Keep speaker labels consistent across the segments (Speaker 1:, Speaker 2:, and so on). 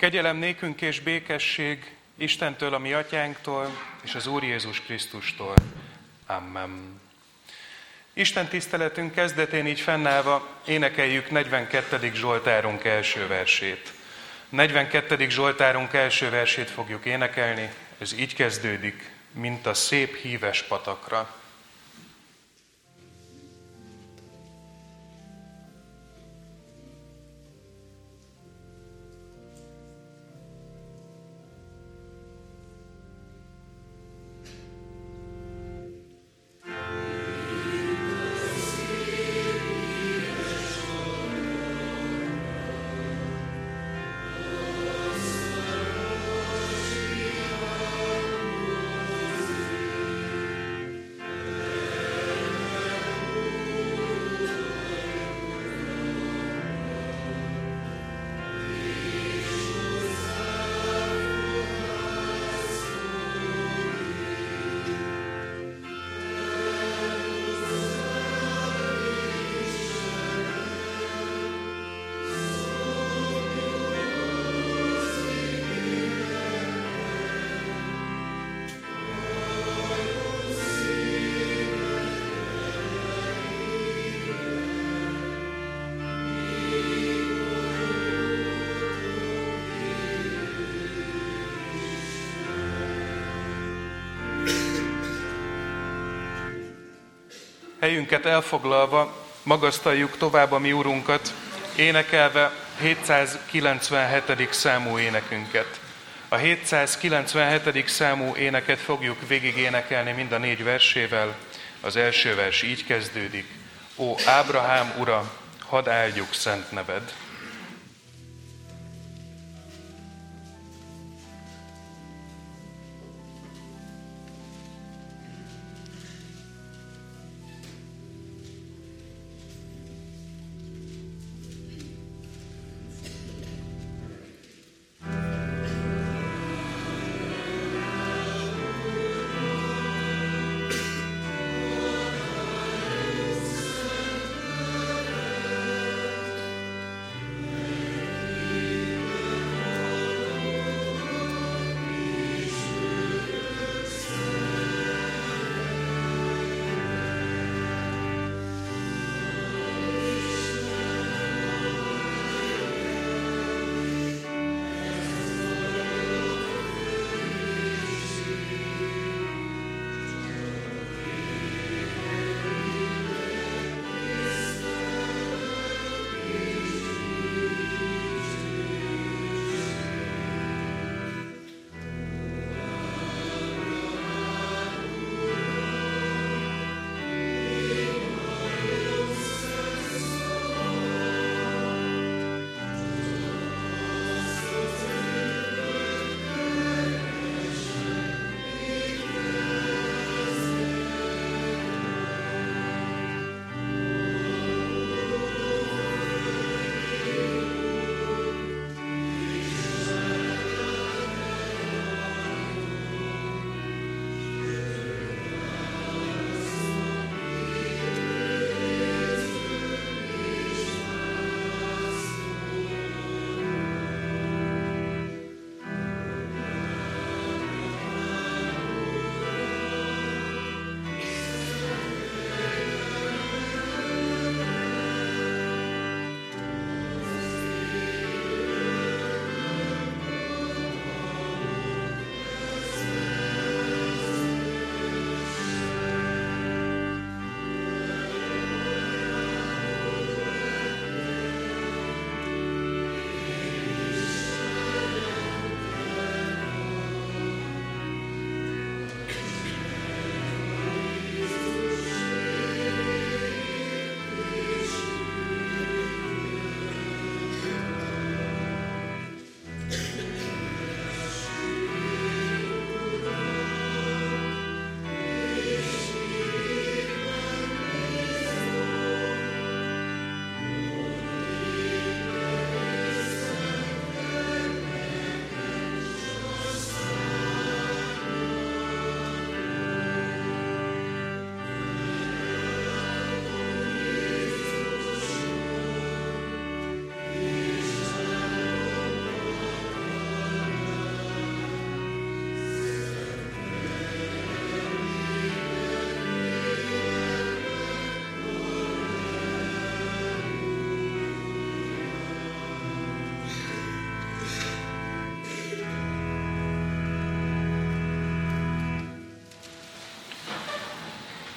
Speaker 1: Kegyelem nékünk és békesség Istentől, a mi atyánktól, és az Úr Jézus Krisztustól. Amen. Isten tiszteletünk kezdetén így fennállva énekeljük 42. Zsoltárunk első versét. 42. Zsoltárunk első versét fogjuk énekelni, ez így kezdődik, mint a szép híves patakra. Helyünket elfoglalva magasztaljuk tovább a mi Urunkat, énekelve 797. számú énekünket. A 797. számú éneket fogjuk végig énekelni mind a 4 versével. Az első vers így kezdődik. Ó Ábrahám ura, hadd áldjuk szent neved!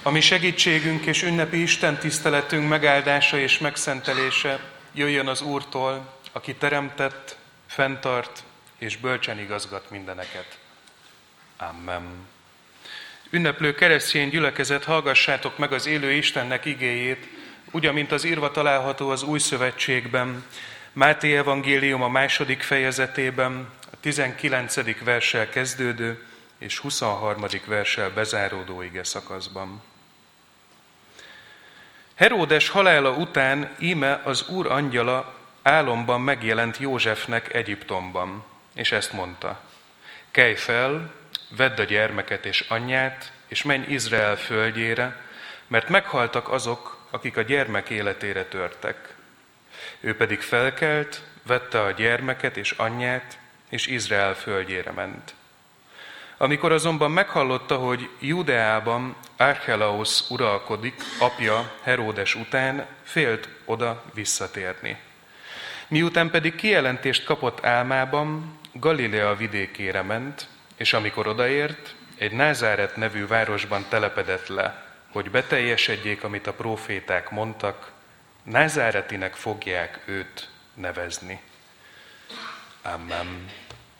Speaker 1: A mi segítségünk és ünnepi Isten tiszteletünk megáldása és megszentelése jöjjön az Úrtól, aki teremtett, fenntart és bölcsen igazgat mindeneket. Amen. Ünneplő keresztény gyülekezet, hallgassátok meg az élő Istennek igéjét, úgy, amint az írva található az Új Szövetségben, Máté evangélium a 2. fejezetében, a 19. verssel kezdődő és 23. verssel bezáródó ige szakaszban. Heródes halála után íme az Úr angyala álomban megjelent Józsefnek Egyiptomban, és ezt mondta: kelj fel, vedd a gyermeket és anyját, és menj Izrael földjére, mert meghaltak azok, akik a gyermek életére törtek. Ő pedig felkelt, vette a gyermeket és anyját, és Izrael földjére ment. Amikor azonban meghallotta, hogy Judeában Archelaus uralkodik, apja Heródes után, félt oda visszatérni. Miután pedig kijelentést kapott álmában, Galilea vidékére ment, és amikor odaért, egy Názáret nevű városban telepedett le, hogy beteljesedjék, amit a próféták mondtak, Názáretinek fogják őt nevezni. Amen.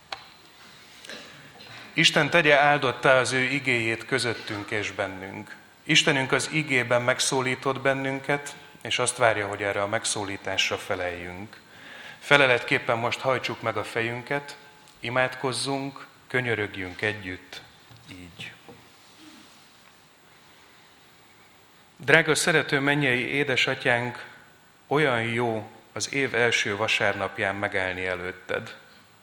Speaker 1: Isten tegye áldottá az ő igéjét közöttünk és bennünk. Istenünk az igében megszólított bennünket, és azt várja, hogy erre a megszólításra feleljünk. Feleletképpen most hajtsuk meg a fejünket, imádkozzunk, könyörögjünk együtt, így. Drága szerető mennyei édesatyánk, olyan jó az év első vasárnapján megállni előtted.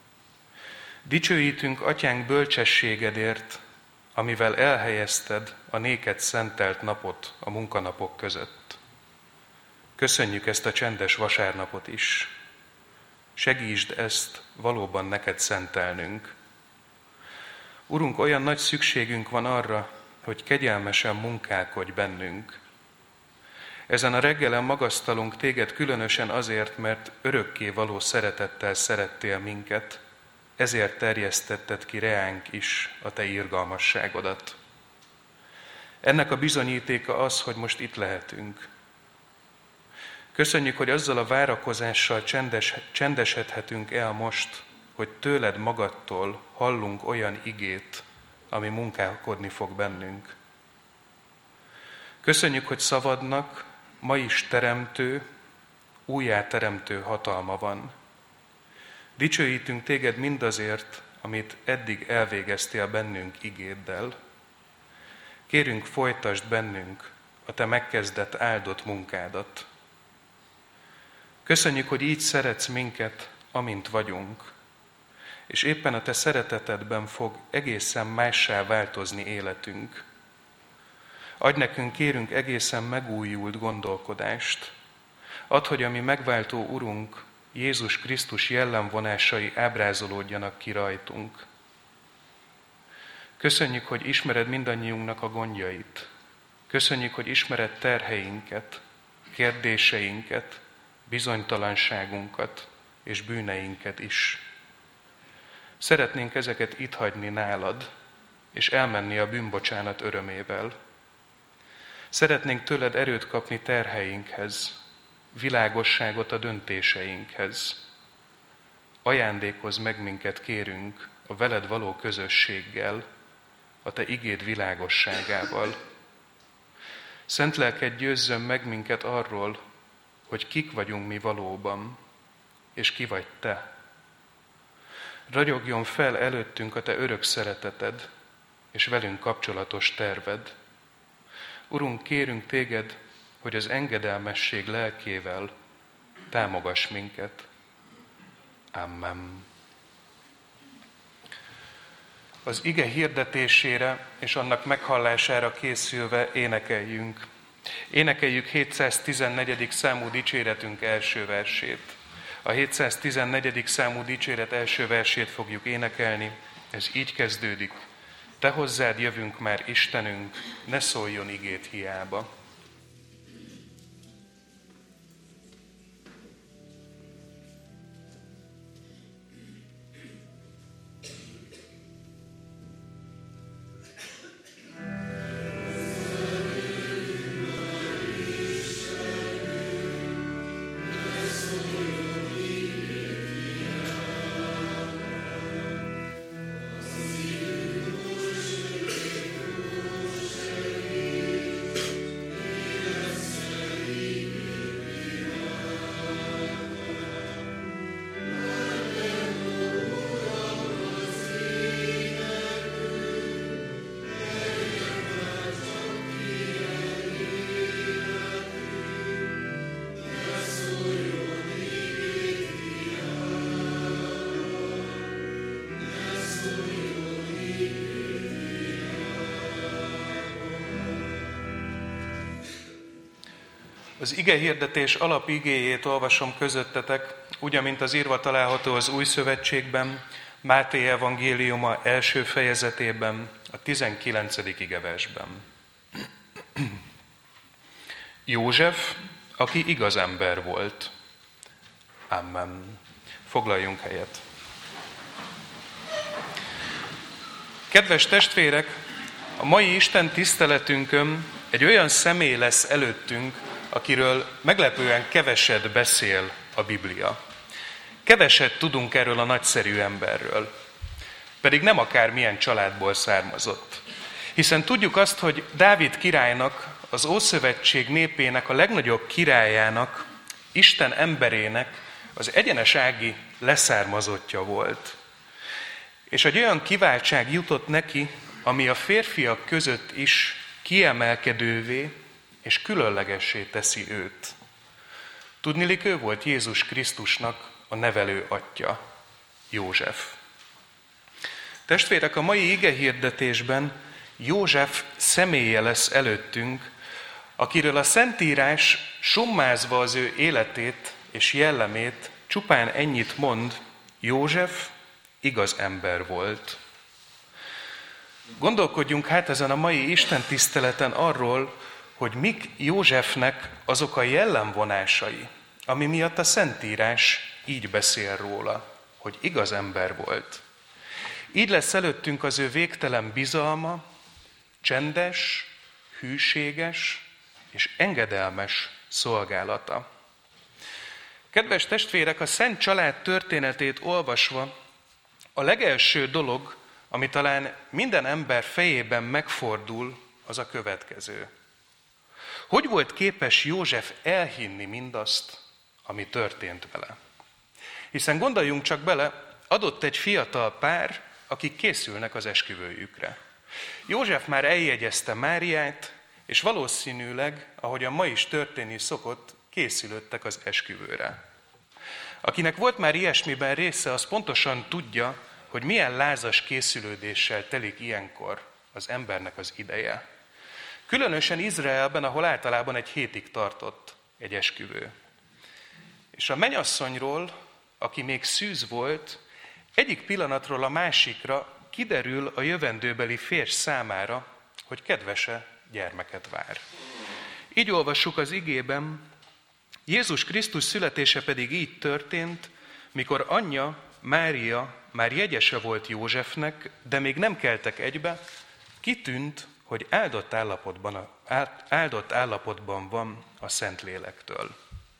Speaker 1: Dicsőítünk, atyánk, bölcsességedért, amivel elhelyezted a néked szentelt napot a munkanapok között. Köszönjük ezt a csendes vasárnapot is. Segítsd ezt valóban neked szentelnünk. Urunk, olyan nagy szükségünk van arra, hogy kegyelmesen munkálkodj bennünk. Ezen a reggelen magasztalunk téged különösen azért, mert örökké való szeretettel szerettél minket, ezért terjesztetted ki reánk is a te irgalmasságodat. Ennek a bizonyítéka az, hogy most itt lehetünk. Köszönjük, hogy azzal a várakozással csendesedhetünk el most, hogy tőled magadtól hallunk olyan igét, ami munkálkodni fog bennünk. Köszönjük, hogy szavadnak ma is teremtő, újjáteremtő hatalma van. Dicsőítünk téged mindazért, amit eddig elvégeztél bennünk igéddel. Kérünk, folytasd bennünk a te megkezdett áldott munkádat. Köszönjük, hogy így szeretsz minket, amint vagyunk, és éppen a te szeretetedben fog egészen mássá változni életünk. Adj nekünk, kérünk, egészen megújult gondolkodást. Add, hogy a mi megváltó Urunk, Jézus Krisztus jellemvonásai ábrázolódjanak ki rajtunk. Köszönjük, hogy ismered mindannyiunknak a gondjait. Köszönjük, hogy ismered terheinket, kérdéseinket, bizonytalanságunkat és bűneinket is. Szeretnénk ezeket itt hagyni nálad, és elmenni a bűnbocsánat örömével. Szeretnénk tőled erőt kapni terheinkhez, világosságot a döntéseinkhez. Ajándékozz meg minket, kérünk, a veled való közösséggel, a te igéd világosságával. Szent lelked győzzön meg minket arról, hogy kik vagyunk mi valóban, és ki vagy te. Ragyogjon fel előttünk a te örök szereteted, és velünk kapcsolatos terved. Urunk, kérünk téged, hogy az engedelmesség lelkével támogass minket. Amen. Az ige hirdetésére és annak meghallására készülve énekeljünk. Énekeljük 714. számú dicséretünk első versét. A 714. számú dicséret első versét fogjuk énekelni. Ez így kezdődik. Te hozzád jövünk már, Istenünk, ne szóljon igét hiába. Az igehirdetés alapigéjét olvasom közöttetek, úgy, amint az írva található az Új Szövetségben, Máté evangéliuma első fejezetében, a 19. igeversben. József, aki igaz ember volt. Amen. Foglaljunk helyet. Kedves testvérek, a mai Isten tiszteletünkön egy olyan személy lesz előttünk, akiről meglepően keveset beszél a Biblia. Keveset tudunk erről a nagyszerű emberről, pedig nem akármilyen családból származott. Hiszen tudjuk azt, hogy Dávid királynak, az Ószövetség népének a legnagyobb királyának, Isten emberének az egyenes ági leszármazottja volt. És egy olyan kiváltság jutott neki, ami a férfiak között is kiemelkedővé és különlegessé teszi őt. Tudniillik, ő volt Jézus Krisztusnak a nevelő atyja, József. Testvérek, a mai igehirdetésben József személye lesz előttünk, akiről a Szentírás summázva az ő életét és jellemét csupán ennyit mond: József igaz ember volt. Gondolkodjunk hát ezen a mai istentiszteleten arról, hogy mik Józsefnek azok a jellemvonásai, ami miatt a Szentírás így beszél róla, hogy igaz ember volt. Így lesz előttünk az ő végtelen bizalma, csendes, hűséges és engedelmes szolgálata. Kedves testvérek, a Szent Család történetét olvasva a legelső dolog, ami talán minden ember fejében megfordul, az a következő. Hogy volt képes József elhinni mindazt, ami történt vele? Hiszen gondoljunk csak bele, adott egy fiatal pár, akik készülnek az esküvőjükre. József már eljegyezte Máriát, és valószínűleg, ahogyan ma is történni szokott, készülöttek az esküvőre. Akinek volt már ilyesmiben része, az pontosan tudja, hogy milyen lázas készülődéssel telik ilyenkor az embernek az ideje. Különösen Izraelben, ahol általában egy hétig tartott egy esküvő. És a mennyasszonyról, aki még szűz volt, egyik pillanatról a másikra kiderül a jövendőbeli férj számára, hogy kedvese gyermeket vár. Így olvassuk az igében: Jézus Krisztus születése pedig így történt, mikor anyja, Mária már jegyese volt Józsefnek, de még nem keltek egybe, kitűnt, hogy áldott állapotban van a Szentlélektől.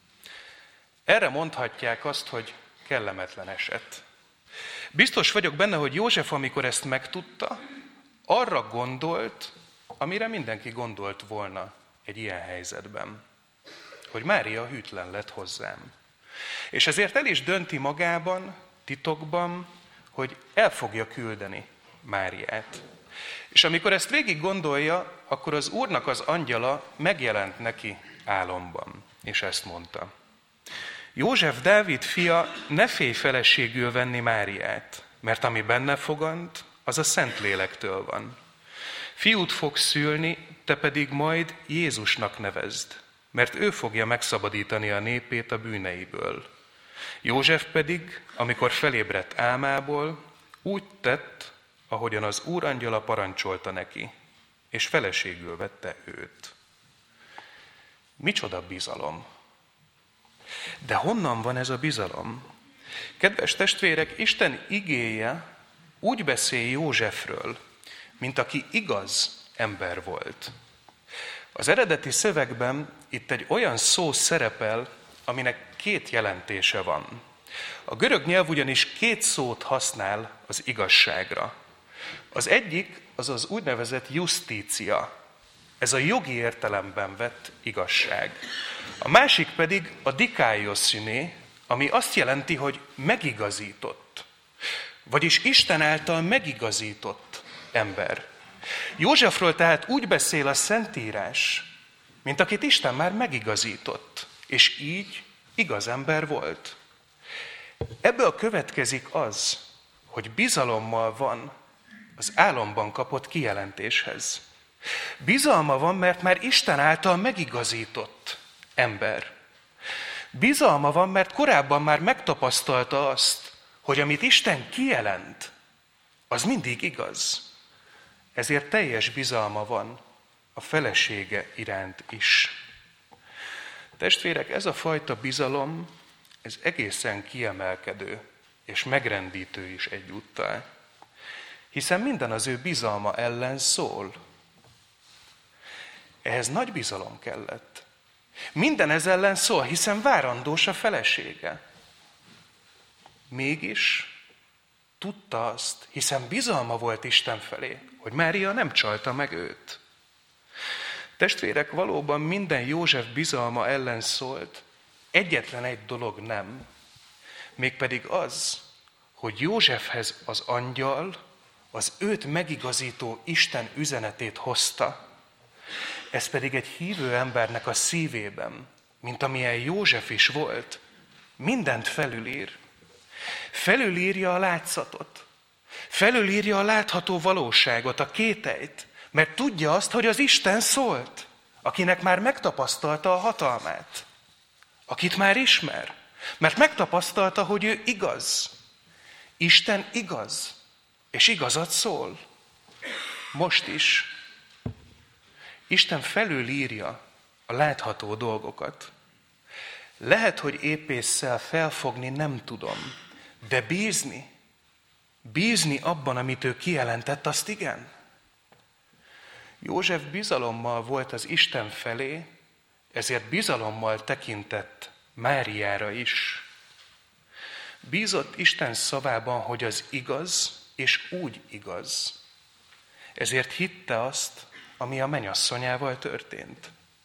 Speaker 1: Erre mondhatják azt, hogy kellemetlen eset. Biztos vagyok benne, hogy József, amikor ezt megtudta, arra gondolt, amire mindenki gondolt volna egy ilyen helyzetben, hogy Mária hűtlen lett hozzám. És ezért el is dönti magában, titokban, hogy el fogja küldeni Máriát. És amikor ezt végig gondolja, akkor az Úrnak az angyala megjelent neki álomban, és ezt mondta: József, Dávid fia, ne félj feleségül venni Máriát, mert ami benne fogant, az a Szentlélektől van. Fiút fogsz szülni, te pedig majd Jézusnak nevezd, mert ő fogja megszabadítani a népét a bűneiből. József pedig, amikor felébredt álmából, úgy tett, ahogyan az Úr angyala parancsolta neki, és feleségül vette őt. Micsoda bizalom! De honnan van ez a bizalom? Kedves testvérek, Isten igéje úgy beszél Józsefről, mint aki igaz ember volt. Az eredeti szövegben itt egy olyan szó szerepel, aminek két jelentése van. A görög nyelv ugyanis két szót használ az igazságra. Az egyik az az úgynevezett justícia, ez a jogi értelemben vett igazság. A másik pedig a dikaiosziné, ami azt jelenti, hogy megigazított, vagyis Isten által megigazított ember. Józsefről tehát úgy beszél a Szentírás, mint akit Isten már megigazított, és így igaz ember volt. Ebből következik az, hogy bizalommal van az álomban kapott kijelentéshez. Bizalma van, mert már Isten által megigazított ember. Bizalma van, mert korábban már megtapasztalta azt, hogy amit Isten kijelent, az mindig igaz. Ezért teljes bizalma van a felesége iránt is. Testvérek, ez a fajta bizalom, ez egészen kiemelkedő és megrendítő is egyúttal. Hiszen minden az ő bizalma ellen szól. Ehhez nagy bizalom kellett. Minden ez ellen szól, hiszen várandós a felesége. Mégis tudta azt, hiszen bizalma volt Isten felé, hogy Mária nem csalta meg őt. Testvérek, valóban minden József bizalma ellen szólt, egyetlen egy dolog nem, mégpedig az, hogy Józsefhez az angyal az őt megigazító Isten üzenetét hozta. Ez pedig egy hívő embernek a szívében, mint amilyen József is volt, mindent felülír. Felülírja a látszatot, felülírja a látható valóságot, a kételyt, mert tudja azt, hogy az Isten szólt, akinek már megtapasztalta a hatalmát, akit már ismer, mert megtapasztalta, hogy ő igaz. Isten igaz, és igazat szól. Most is. Isten felülírja a látható dolgokat. Lehet, hogy épésszel felfogni nem tudom, de bízni abban, amit ő kijelentett, azt igen. József bizalommal volt az Isten felé, ezért bizalommal tekintett Máriára is. Bízott Isten szavában, hogy az igaz, és úgy igaz. Ezért hitte azt, ami a mennyasszonyával történt.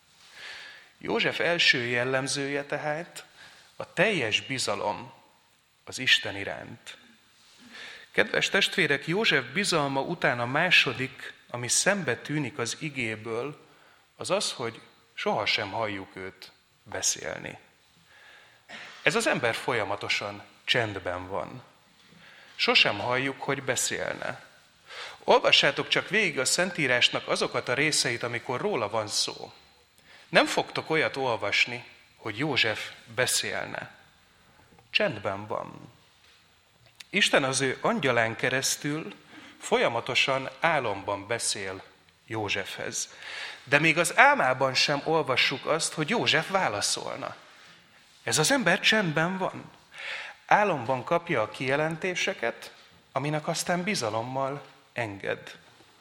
Speaker 1: József első jellemzője tehát a teljes bizalom az Isten iránt. Kedves testvérek, József bizalma után a második, ami szembe tűnik az igéből, az az, hogy sohasem halljuk őt beszélni. Ez az ember folyamatosan csendben van. Sosem halljuk, hogy beszélne. Olvassátok csak végig a Szentírásnak azokat a részeit, amikor róla van szó. Nem fogtok olyat olvasni, hogy József beszélne. Csendben van. Isten az ő angyalán keresztül folyamatosan álomban beszél Józsefhez. De még az álmában sem olvassuk azt, hogy József válaszolna. Ez az ember csendben van. Álomban kapja a kijelentéseket, aminek aztán bizalommal enged.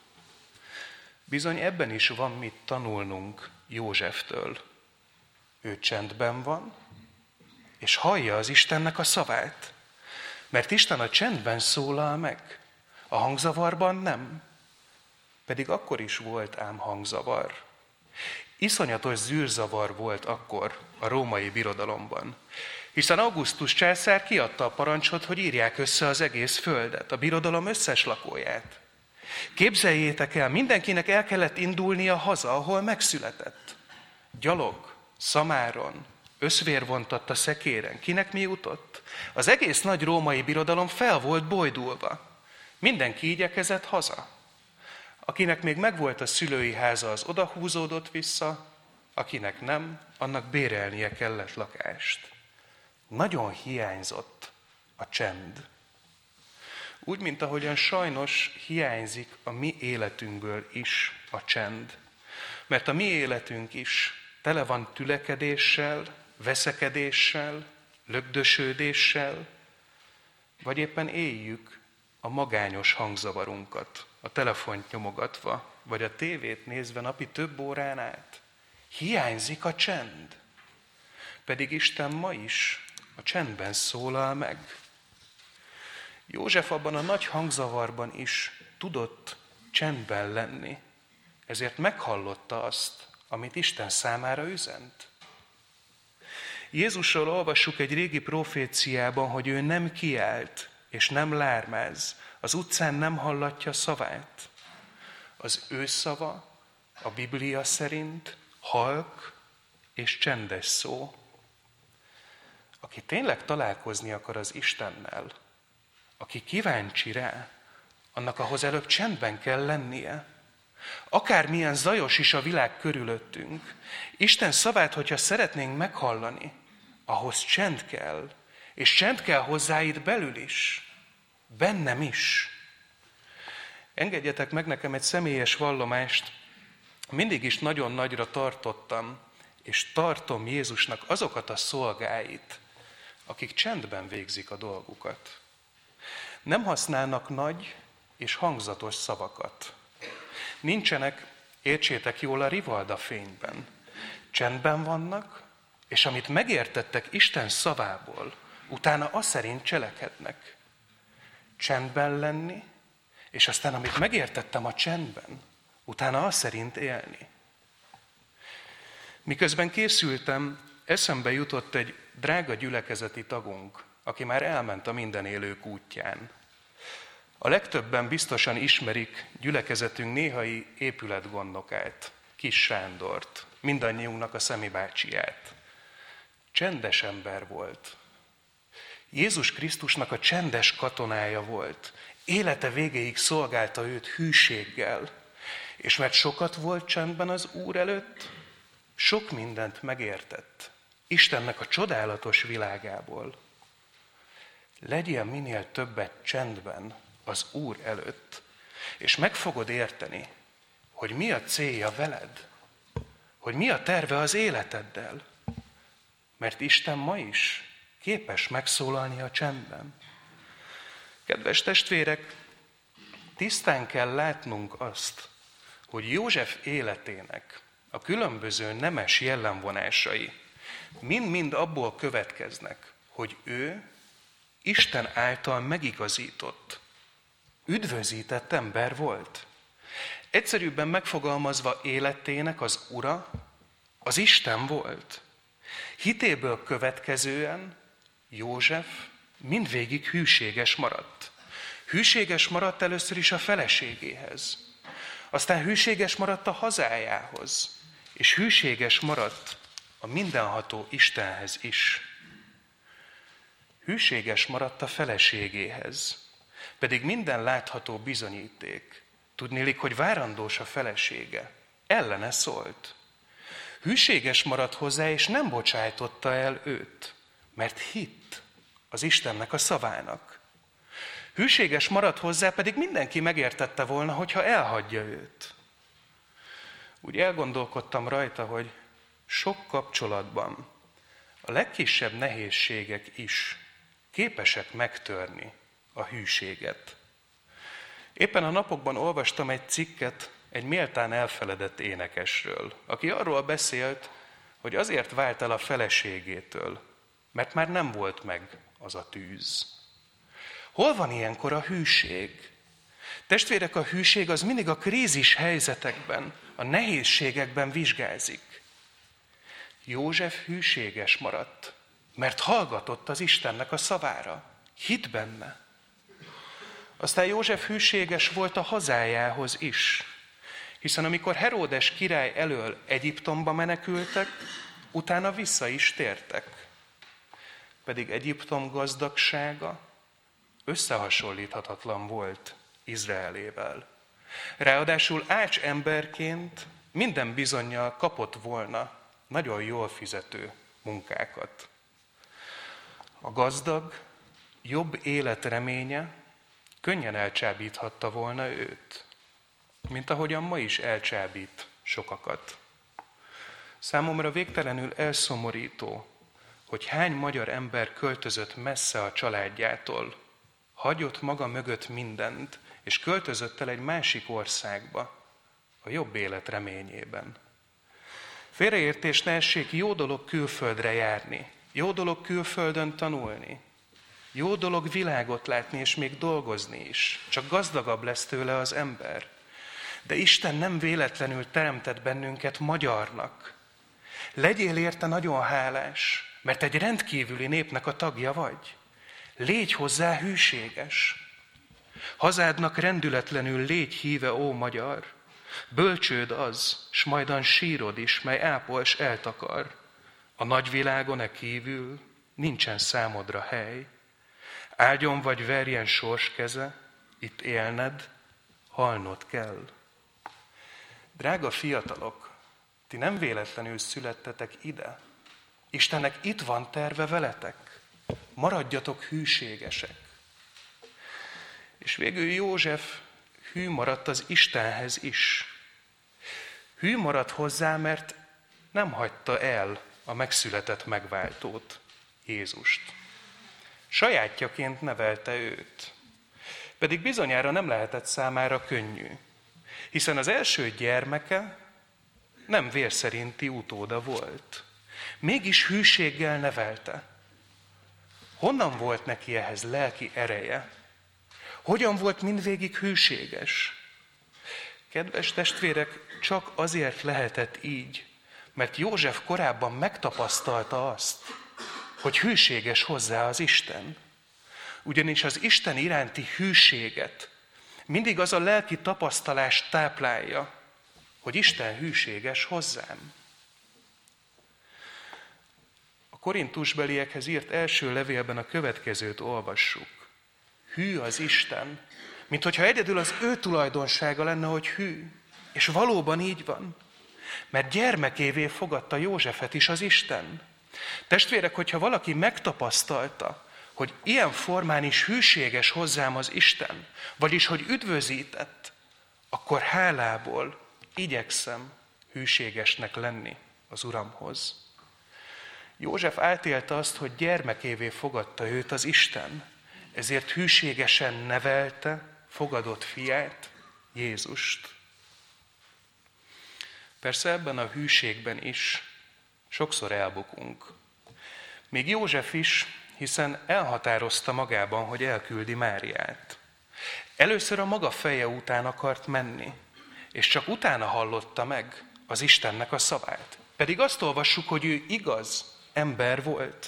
Speaker 1: Bizony ebben is van mit tanulnunk Józseftől. Ő csendben van, és hallja az Istennek a szavát. Mert Isten a csendben szólal meg, a hangzavarban nem. Pedig akkor is volt ám hangzavar. Iszonyatos zűrzavar volt akkor a római birodalomban. Hiszen Augustus császár kiadta a parancsot, hogy írják össze az egész földet, a birodalom összes lakóját. Képzeljétek el, mindenkinek el kellett indulnia haza, ahol megszületett. Gyalog, szamáron, összvérvontatta szekéren. Kinek mi jutott? Az egész nagy római birodalom fel volt bojdulva. Mindenki igyekezett haza. Akinek még megvolt a szülői háza, az odahúzódott vissza, akinek nem, annak bérelnie kellett lakást. Nagyon hiányzott a csend. Úgy, mint ahogyan sajnos hiányzik a mi életünkből is a csend. Mert a mi életünk is tele van tülekedéssel, veszekedéssel, lögdösödéssel, vagy éppen éljük a magányos hangzavarunkat, a telefont nyomogatva, vagy a tévét nézve napi több órán át. Hiányzik a csend. Pedig Isten ma is a csendben szólal meg. József abban a nagy hangzavarban is tudott csendben lenni, ezért meghallotta azt, amit Isten számára üzent. Jézusról olvassuk egy régi proféciában, hogy ő nem kiált és nem lármáz, az utcán nem hallatja szavát. Az ő szava a Biblia szerint halk és csendes szó. Aki tényleg találkozni akar az Istennel, aki kíváncsi rá, annak ahhoz előbb csendben kell lennie. Akármilyen zajos is a világ körülöttünk, Isten szavát, hogyha szeretnénk meghallani, ahhoz csend kell, és csend kell hozzá itt belül is, bennem is. Engedjetek meg nekem egy személyes vallomást. Mindig is nagyon nagyra tartottam, és tartom Jézusnak azokat a szolgáit, akik csendben végzik a dolgukat. Nem használnak nagy és hangzatos szavakat. Nincsenek, értsétek jól, a rivalda fényben. Csendben vannak, és amit megértettek Isten szavából, utána azt szerint cselekednek. Csendben lenni, és aztán amit megértettem a csendben, utána azt szerint élni. Miközben készültem, eszembe jutott egy drága gyülekezeti tagunk, aki már elment a minden élők útján. A legtöbben biztosan ismerik gyülekezetünk néhai épületgondnokát, Kis Sándort, mindannyiunknak a Szemi bácsiját. Csendes ember volt. Jézus Krisztusnak a csendes katonája volt. Élete végéig szolgálta őt hűséggel. És mert sokat volt csendben az Úr előtt, sok mindent megértett Istennek a csodálatos világából. Legyél minél többet csendben az Úr előtt, és meg fogod érteni, hogy mi a célja veled, hogy mi a terve az életeddel. Mert Isten ma is képes megszólalni a csendben. Kedves testvérek, tisztán kell látnunk azt, hogy József életének a különböző nemes jellemvonásai mind-mind abból következnek, hogy ő Isten által megigazított, üdvözített ember volt. Egyszerűbben megfogalmazva életének az ura az Isten volt. Hitéből következően József mindvégig hűséges maradt. Hűséges maradt először is a feleségéhez. Aztán hűséges maradt a hazájához, és hűséges maradt a mindenható Istenhez is. Hűséges maradt a feleségéhez, pedig minden látható bizonyíték, tudnélik, hogy várandós a felesége, ellene szólt. Hűséges maradt hozzá, és nem bocsájtotta el őt, mert hitt az Istennek a szavának. Hűséges maradt hozzá, pedig mindenki megértette volna, hogyha elhagyja őt. Úgy elgondolkodtam rajta, hogy sok kapcsolatban a legkisebb nehézségek is képesek megtörni a hűséget. Éppen a napokban olvastam egy cikket egy méltán elfeledett énekesről, aki arról beszélt, hogy azért vált el a feleségétől, mert már nem volt meg az a tűz. Hol van ilyenkor a hűség? Testvérek, a hűség az mindig a krízis helyzetekben, a nehézségekben vizsgázik. József hűséges maradt, mert hallgatott az Istennek a szavára, hitt benne. Aztán József hűséges volt a hazájához is, hiszen amikor Heródes király elől Egyiptomba menekültek, utána vissza is tértek. Pedig Egyiptom gazdagsága összehasonlíthatatlan volt Izraelével. Ráadásul ács emberként minden bizonnyal kapott volna nagyon jól fizető munkákat. A gazdag, jobb életreménye könnyen elcsábíthatta volna őt, mint ahogyan ma is elcsábít sokakat. Számomra végtelenül elszomorító, hogy hány magyar ember költözött messze a családjától, hagyott maga mögött mindent, és költözött el egy másik országba, a jobb élet reményében. Félreértés ne essék, jó dolog külföldre járni, jó dolog külföldön tanulni, jó dolog világot látni és még dolgozni is, csak gazdagabb lesz tőle az ember. De Isten nem véletlenül teremtett bennünket magyarnak. Legyél érte nagyon hálás, mert egy rendkívüli népnek a tagja vagy. Légy hozzá hűséges. Hazádnak rendületlenül légy híve, ó magyar. Bölcsőd az, s majdan sírod is, mely ápol s eltakar. A nagyvilágon e kívül nincsen számodra hely. Áldjon vagy verjen sors keze, itt élned, halnod kell. Drága fiatalok, ti nem véletlenül születtetek ide. Istennek itt van terve veletek. Maradjatok hűségesek. És végül József hű maradt az Istenhez is. Hű maradt hozzá, mert nem hagyta el a megszületett megváltót, Jézust. Sajátjaként nevelte őt. Pedig bizonyára nem lehetett számára könnyű, hiszen az első gyermeke nem vér szerinti utóda volt. Mégis hűséggel nevelte. Honnan volt neki ehhez lelki ereje? Hogyan volt mindvégig hűséges? Kedves testvérek, csak azért lehetett így, mert József korábban megtapasztalta azt, hogy hűséges hozzá az Isten. Ugyanis az Isten iránti hűséget mindig az a lelki tapasztalás táplálja, hogy Isten hűséges hozzám. A korintusbeliekhez írt első levélben a következőt olvassuk. Hű az Isten, mint hogyha egyedül az ő tulajdonsága lenne, hogy hű. És valóban így van, mert gyermekévé fogadta Józsefet is az Isten. Testvérek, hogyha valaki megtapasztalta, hogy ilyen formán is hűséges hozzám az Isten, vagyis hogy üdvözített, akkor hálából igyekszem hűségesnek lenni az Uramhoz. József átélte azt, hogy gyermekévé fogadta őt az Isten, ezért hűségesen nevelte fogadott fiát, Jézust. Persze ebben a hűségben is sokszor elbukunk. Még József is, hiszen elhatározta magában, hogy elküldi Máriát. Először a maga feje után akart menni, és csak utána hallotta meg az Istennek a szavát. Pedig azt olvassuk, hogy ő igaz ember volt.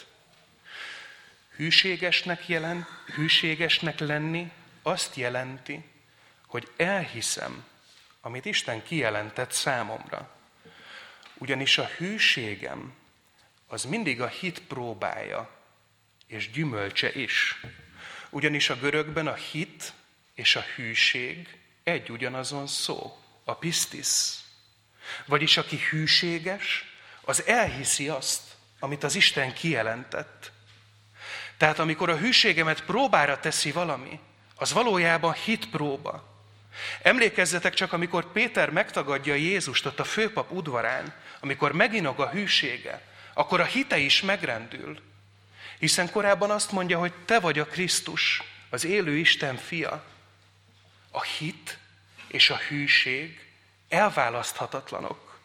Speaker 1: Hűségesnek lenni azt jelenti, hogy elhiszem, amit Isten kijelentett számomra. Ugyanis a hűségem az mindig a hit próbája és gyümölcse is. Ugyanis a görögben a hit és a hűség egy ugyanazon szó, a pistis. Vagyis aki hűséges, az elhiszi azt, amit az Isten kijelentett. Tehát amikor a hűségemet próbára teszi valami, az valójában hitpróba. Emlékezzetek csak, amikor Péter megtagadja Jézust ott a főpap udvarán, amikor meginog a hűsége, akkor a hite is megrendül. Hiszen korábban azt mondja, hogy te vagy a Krisztus, az élő Isten fia. A hit és a hűség elválaszthatatlanok.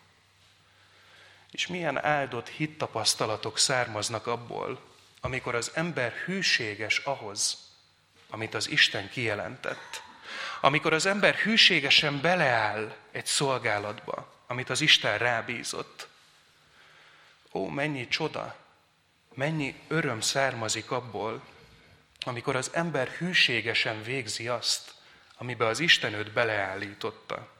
Speaker 1: És milyen áldott hittapasztalatok származnak abból, amikor az ember hűséges ahhoz, amit az Isten kijelentett. Amikor az ember hűségesen beleáll egy szolgálatba, amit az Isten rábízott. Ó, mennyi csoda, mennyi öröm származik abból, amikor az ember hűségesen végzi azt, amiben az Isten őt beleállította.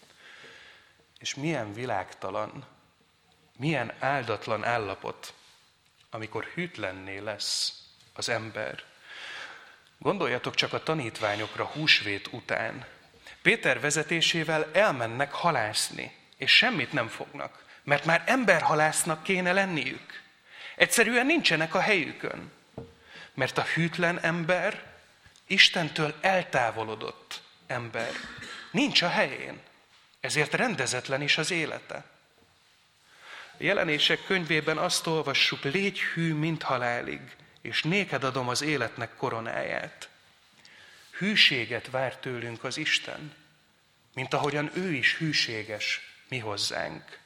Speaker 1: És milyen világtalan, milyen áldatlan állapot, amikor hűtlenné lesz az ember. Gondoljatok csak a tanítványokra húsvét után. Péter vezetésével elmennek halászni, és semmit nem fognak, mert már emberhalásznak kéne lenniük. Egyszerűen nincsenek a helyükön, mert a hűtlen ember Istentől eltávolodott ember. Nincs a helyén, ezért rendezetlen is az élete. A Jelenések könyvében azt olvassuk, légy hű, mint halálig, és néked adom az életnek koronáját. Hűséget vár tőlünk az Isten, mint ahogyan ő is hűséges mi hozzánk.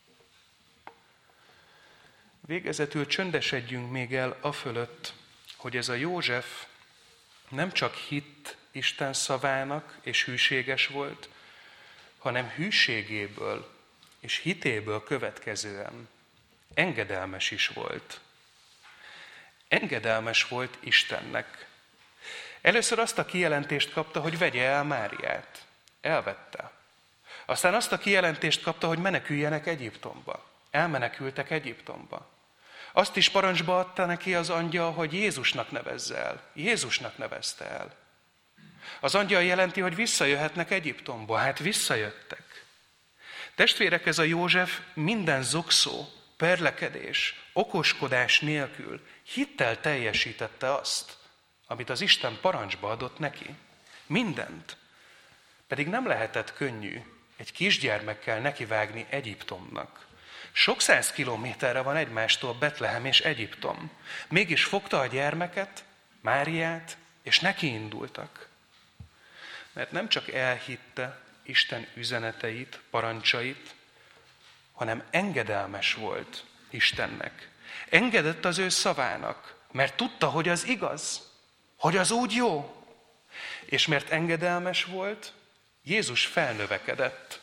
Speaker 1: Végezetül csöndesedjünk még el afölött, hogy ez a József nem csak hitt Isten szavának és hűséges volt, hanem hűségéből és hitéből következően engedelmes is volt. Engedelmes volt Istennek. Először azt a kijelentést kapta, hogy vegye el Máriát. Elvette. Aztán azt a kijelentést kapta, hogy meneküljenek Egyiptomba. Elmenekültek Egyiptomba. Azt is parancsba adta neki az angyal, hogy Jézusnak nevezze el. Jézusnak nevezte el. Az angyal jelenti, hogy visszajöhetnek Egyiptomba. Hát visszajöttek. Testvérek, ez a József minden zokszó, perlekedés, okoskodás nélkül hittel teljesítette azt, amit az Isten parancsba adott neki. Mindent. Pedig nem lehetett könnyű egy kisgyermekkel nekivágni Egyiptomnak. Sok 100 kilométerre van egymástól Betlehem és Egyiptom. Mégis fogta a gyermeket, Máriát, és neki indultak. Mert nem csak elhitte Isten üzeneteit, parancsait, hanem engedelmes volt Istennek. Engedett az ő szavának, mert tudta, hogy az igaz, hogy az úgy jó. És mert engedelmes volt, Jézus felnövekedett.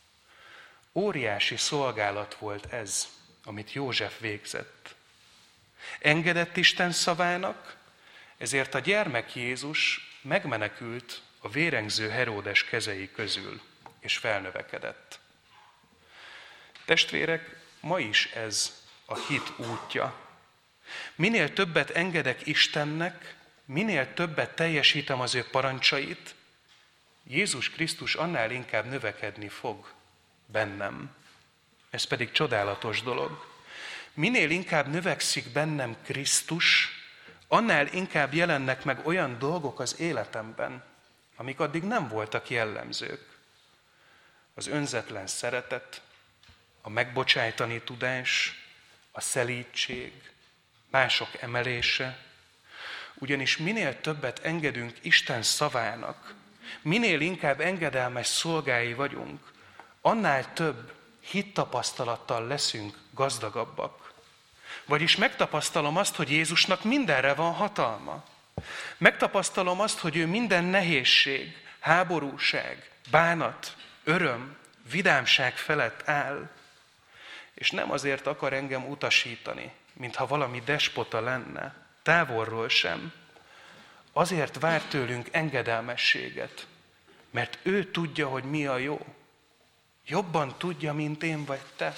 Speaker 1: Óriási szolgálat volt ez, amit József végzett. Engedett Isten szavának, ezért a gyermek Jézus megmenekült a vérengző Heródes kezei közül, és felnövekedett. Testvérek, ma is ez a hit útja. Minél többet engedek Istennek, minél többet teljesítem az ő parancsait, Jézus Krisztus annál inkább növekedni fog bennem. Ez pedig csodálatos dolog. Minél inkább növekszik bennem Krisztus, annál inkább jelennek meg olyan dolgok az életemben, amik addig nem voltak jellemzők. Az önzetlen szeretet, a megbocsájtani tudás, a szelídség, mások emelése. Ugyanis minél többet engedünk Isten szavának, minél inkább engedelmes szolgái vagyunk, annál több hittapasztalattal leszünk gazdagabbak. Vagyis megtapasztalom azt, hogy Jézusnak mindenre van hatalma. Megtapasztalom azt, hogy ő minden nehézség, háborúság, bánat, öröm, vidámság felett áll. És nem azért akar engem utasítani, mintha valami despota lenne, távolról sem. Azért vár tőlünk engedelmességet, mert ő tudja, hogy mi a jó. Jobban tudja, mint én vagy te.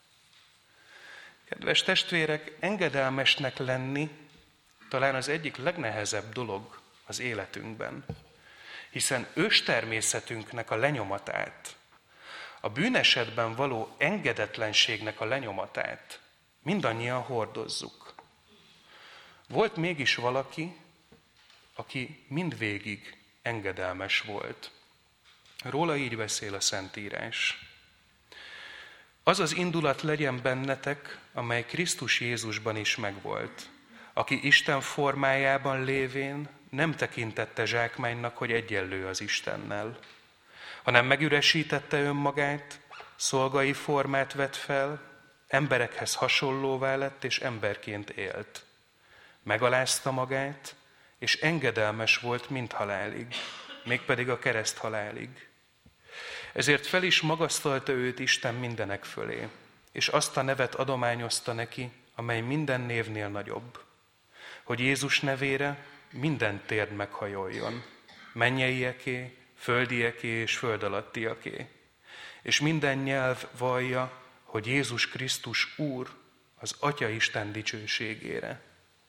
Speaker 1: Kedves testvérek, engedelmesnek lenni talán az egyik legnehezebb dolog az életünkben, hiszen őstermészetünknek a lenyomatát, a bűnesetben való engedetlenségnek a lenyomatát mindannyian hordozzuk. Volt mégis valaki, aki mindvégig engedelmes volt. Róla így beszél a Szentírás. Az az indulat legyen bennetek, amely Krisztus Jézusban is megvolt, aki Isten formájában lévén nem tekintette zsákmánynak, hogy egyenlő az Istennel, hanem megüresítette önmagát, szolgai formát vett fel, emberekhez hasonlóvá lett, és emberként élt. Megalázta magát, és engedelmes volt mindhalálig, mégpedig a kereszthalálig. Ezért fel is magasztalta őt Isten mindenek fölé, és azt a nevet adományozta neki, amely minden névnél nagyobb, hogy Jézus nevére minden térd meghajoljon, mennyeieké, földieké és föld alattiaké, és minden nyelv vallja, hogy Jézus Krisztus Úr az Atya Isten dicsőségére.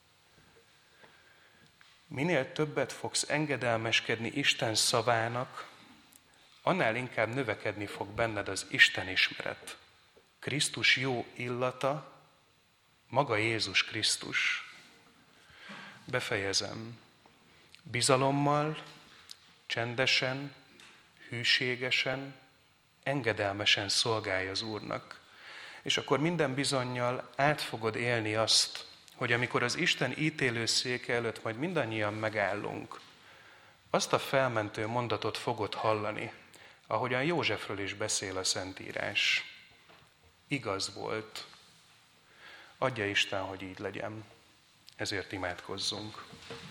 Speaker 1: Minél többet fogsz engedelmeskedni Isten szavának, annál inkább növekedni fog benned az Isten ismeret. Krisztus jó illata, maga Jézus Krisztus. Befejezem. Bizalommal, csendesen, hűségesen, engedelmesen szolgálj az Úrnak. És akkor minden bizonnyal át fogod élni azt, hogy amikor az Isten ítélőszéke előtt majd mindannyian megállunk, azt a felmentő mondatot fogod hallani, ahogyan Józsefről is beszél a Szentírás. Igaz volt. Adja Isten, hogy így legyen. Ezért imádkozzunk.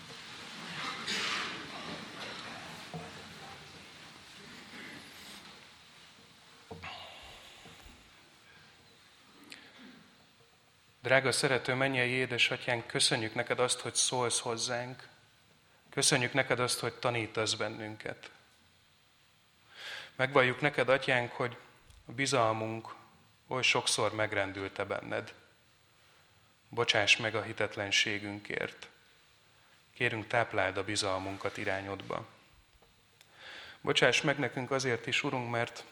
Speaker 1: Drága szerető mennyei édesatyánk, köszönjük neked azt, hogy szólsz hozzánk. Köszönjük neked azt, hogy tanítasz bennünket. Megvalljuk neked, atyánk, hogy a bizalmunk oly sokszor megrendülte benned. Bocsáss meg a hitetlenségünkért. Kérünk, tápláld a bizalmunkat irányodba. Bocsáss meg nekünk azért is, Urunk, mert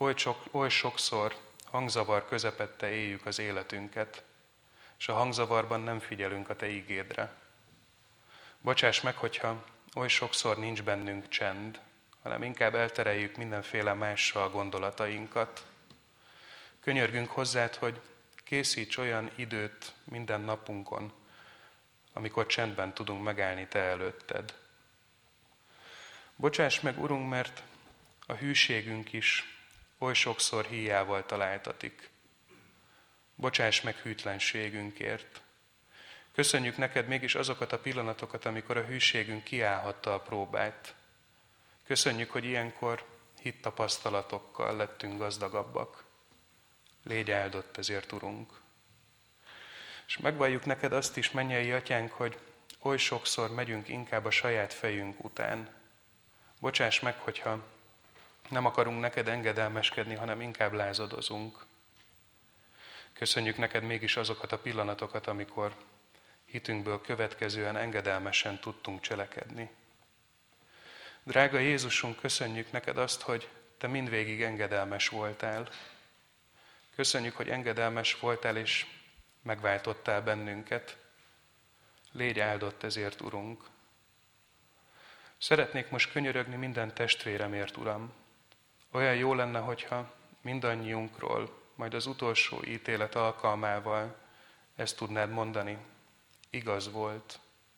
Speaker 1: oly sokszor hangzavar közepette éljük az életünket, és a hangzavarban nem figyelünk a Te igédre. Bocsáss meg, hogyha oly sokszor nincs bennünk csend, hanem inkább eltereljük mindenféle mással gondolatainkat. Könyörgünk hozzád, hogy készíts olyan időt minden napunkon, amikor csendben tudunk megállni Te előtted. Bocsáss meg, Urunk, mert a hűségünk is oly sokszor híjával találtatik. Bocsáss meg hűtlenségünkért. Köszönjük neked mégis azokat a pillanatokat, amikor a hűségünk kiállhatta a próbát. Köszönjük, hogy ilyenkor hittapasztalatokkal lettünk gazdagabbak. Légy áldott ezért, Urunk. És megvalljuk neked azt is, mennyei Atyánk, hogy oly sokszor megyünk inkább a saját fejünk után. Bocsáss meg, hogyha nem akarunk neked engedelmeskedni, hanem inkább lázadozunk. Köszönjük neked mégis azokat a pillanatokat, amikor hitünkből következően engedelmesen tudtunk cselekedni. Drága Jézusunk, köszönjük neked azt, hogy te mindvégig engedelmes voltál. Köszönjük, hogy engedelmes voltál és megváltottál bennünket. Légy áldott ezért, Urunk. Szeretnék most könyörögni minden testvéremért, Uram. Olyan jó lenne, hogyha mindannyiunkról, majd az utolsó ítélet alkalmával ezt tudnád mondani. Igaz volt.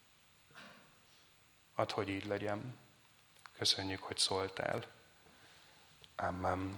Speaker 1: Add, hogy így legyen. Köszönjük, hogy szóltál. Amen.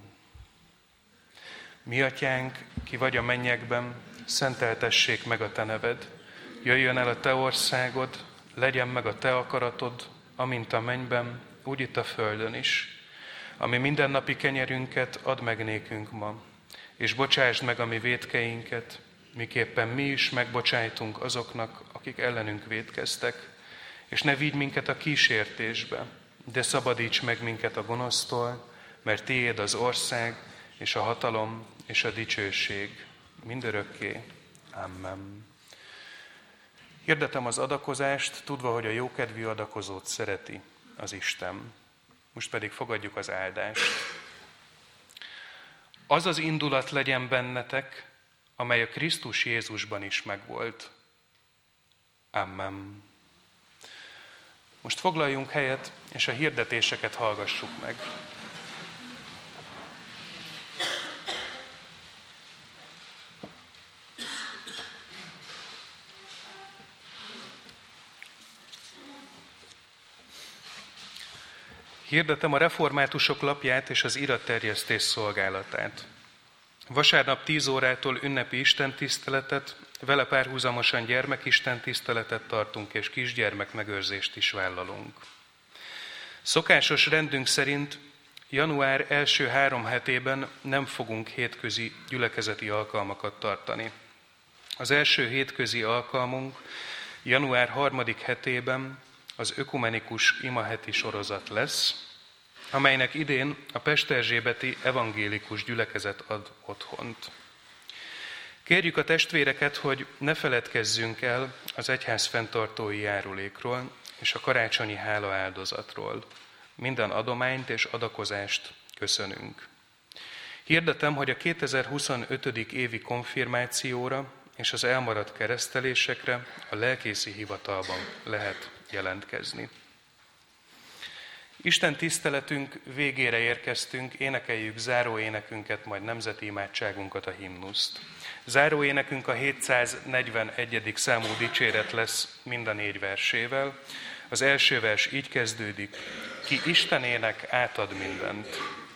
Speaker 1: Mi Atyánk, ki vagy a mennyekben, szenteltessék meg a Te neved. Jöjjön el a Te országod, legyen meg a Te akaratod, amint a mennyben, úgy itt a földön is. Ami mindennapi kenyerünket add meg nékünk ma, és bocsásd meg a mi vétkeinket, miképpen mi is megbocsájtunk azoknak, akik ellenünk vétkeztek, és ne vigy minket a kísértésbe, de szabadíts meg minket a gonosztól, mert Tiéd az ország, és a hatalom, és a dicsőség mindörökké. Amen. Hirdetem az adakozást, tudva, hogy a jókedvű adakozót szereti az Isten. Most pedig fogadjuk az áldást. Az az indulat legyen bennetek, amely a Krisztus Jézusban is megvolt. Amen. Most foglaljunk helyet, és a hirdetéseket hallgassuk meg. Hirdetem a reformátusok lapját és az iratterjesztés szolgálatát. Vasárnap 10 órától ünnepi istentiszteletet, vele párhuzamosan gyermekistentiszteletet tartunk, és kisgyermek megőrzést is vállalunk. Szokásos rendünk szerint január első 3 hetében nem fogunk hétközi gyülekezeti alkalmakat tartani. Az első hétközi alkalmunk január 3. hetében az ökumenikus imaheti sorozat lesz, amelynek idén a pesterzsébeti evangélikus gyülekezet ad otthont. Kérjük a testvéreket, hogy ne feledkezzünk el az egyház fenntartói járulékról és a karácsonyi hála áldozatról. Minden adományt és adakozást köszönünk. Hirdetem, hogy a 2025. évi konfirmációra és az elmaradt keresztelésekre a lelkészi hivatalban lehet jelentkezni. Isten tiszteletünk végére érkeztünk, énekeljük záróénekünket, majd nemzeti imádságunkat, a himnuszt. Záróénekünk a 741. számú dicséret lesz mind a 4 versével. Az első vers így kezdődik: ki Istenének átad mindent.